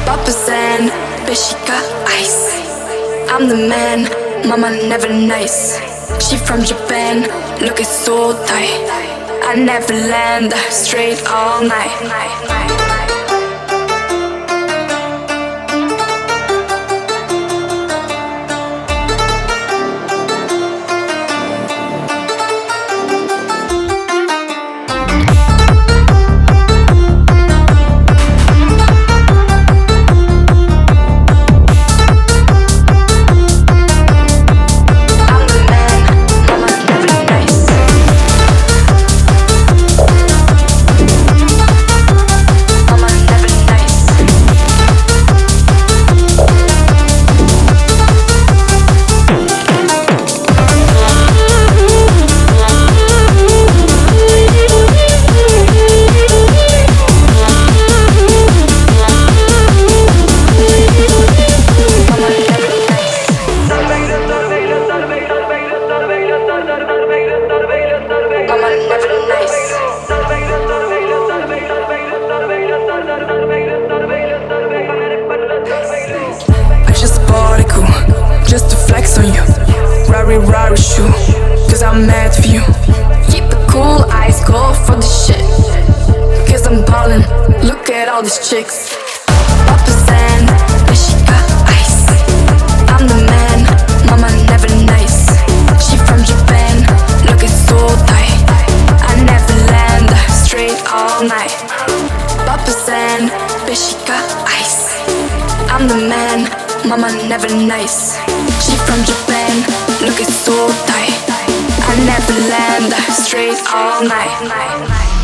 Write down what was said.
Papasan, bitch, she got ice. I'm the man, mama never nice. She from Japan, looking so tight. I never land, straight all night. I just bought a coupe, just to flex on you. Rari shoe, cause I'm mad for you. Keep it cool, ice cold for the shit. Cause I'm ballin', look at all these chicks. Papasan, bitch, she got ice. I'm the man, mama never nice. She from Japan, looking so tight. I never land, straight all night. Papasan, bitch, she got ice. I'm the man, mama never nice. She from Japan, looking so tight. I never land, straight all night.